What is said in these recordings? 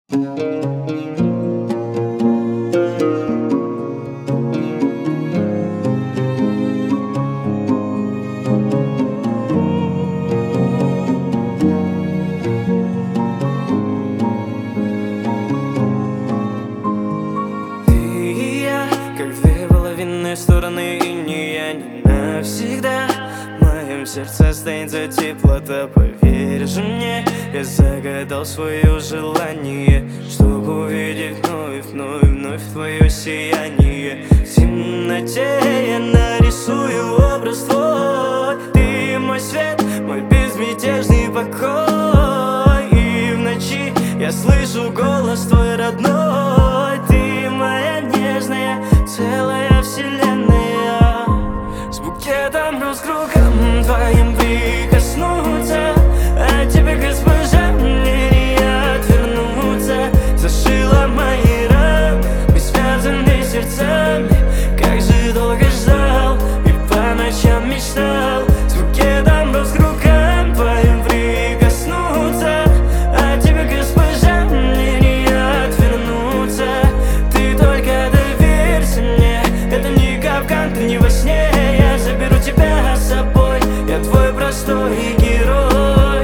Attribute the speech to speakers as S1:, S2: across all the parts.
S1: Как две половинные стороны иния, не навсегда. В моем сердце останется теплота, поверь же мне. Я загадал свое желание, чтобы увидеть вновь твое сияние. В темноте я нарисую образ твой. Ты мой свет, мой безмятежный покой. И в ночи я слышу голос твой родной. Ты моя нежная, целая вселенная. С букетом роз кругом твоим прикоснуться. От тебя, госпожа, мне не отвернуться. Зашила мои раны, мы связаны сердцами. Как же долго ждал и по ночам мечтал. С букетом роз кругом твоим прикоснуться. От тебя, госпожа, мне не отвернуться. Ты только доверься мне, это не капкан, ты не во сне. Я заберу тебя с собой, я твой простой герой.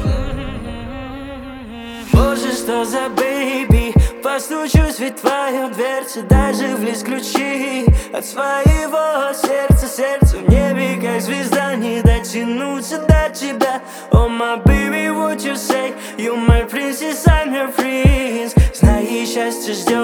S1: Боже, что за бэйби, постучусь ведь в твою дверцу, даже в ключи от своего сердца. Сердцу в небе, как звезда, не дотянуться до тебя. Oh my baby, what you say? You my princess, I'm your prince. Знай, счастье ждет.